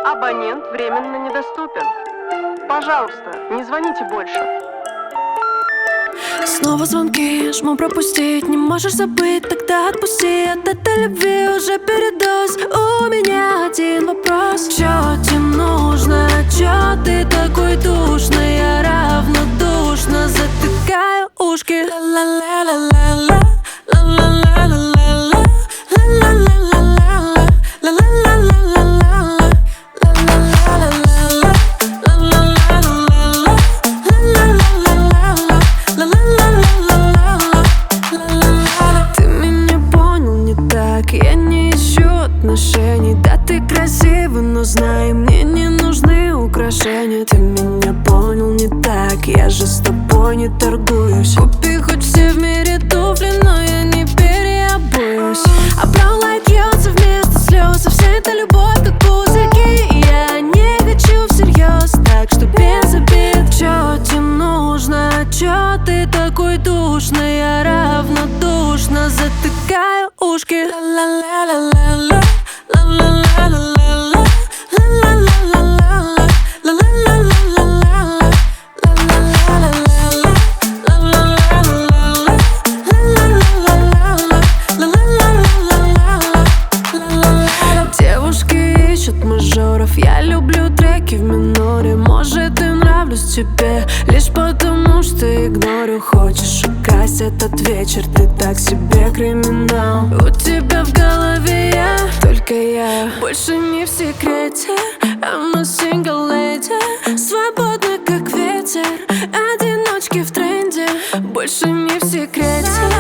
Абонент временно недоступен. Пожалуйста, не звоните больше. Снова звонки, жму пропустить. Не можешь забыть, тогда отпусти. От этой любви уже передоз. У меня один вопрос: чё тебе нужно? Чё ты такой душный? Я равнодушно затыкаю ушки. Ла-ла-ла-ла-ла-ла, ла-ла-ла-ла-ла-ла, ла-ла-ла-ла-ла-ла, ла-ла-ла-ла-ла-ла, ты меня понял не так, я не ищу отношений. Да, ты красивый, но знай, мне не нужны украшения. Ты меня понял не так, я же с тобой не торгуюсь. Купи хоть все в мире туфли, но я не переобуюсь. А brown light льется вместо слез, а вся эта любовь как пузырьки. Я не хочу всерьез, так что без обид. Чё тебе нужно? Чё ты такой душный? Я равнодушно затыкаю ушки. Ла-ла-ла-ла-ла, ла-ла-ла-ла-ла, ла-ла-ла-ла-ла, ла-ла-ла-ла-ла, девушки ищут мажоров, я люблю треки в миноре. Может, и нравлюсь тебе лишь потому, что игнорю. Хочешь украсть этот вечер, ты так себе криминал. У тебя в голове я, только я, больше не в секрете. I'm a single lady, свободна как ветер, одиночки в тренде, больше не в секрете.